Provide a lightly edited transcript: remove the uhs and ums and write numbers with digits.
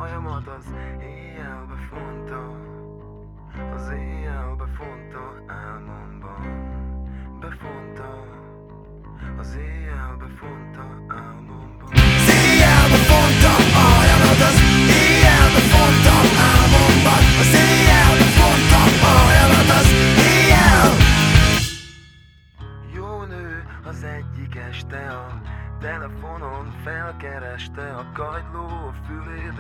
hajamat az éjjelbe fonta, az éjjelbe fonta álmomban. Befonta, az éjjelbe fonta álmomban. Az éjjelbe fonta a hajamat, az éjjelbe fonta álmomban. Az éjjelbe fonta a hajamat, az éjjel. Jó nő az egyik este, a telefonon felkereste a kagyló fülét.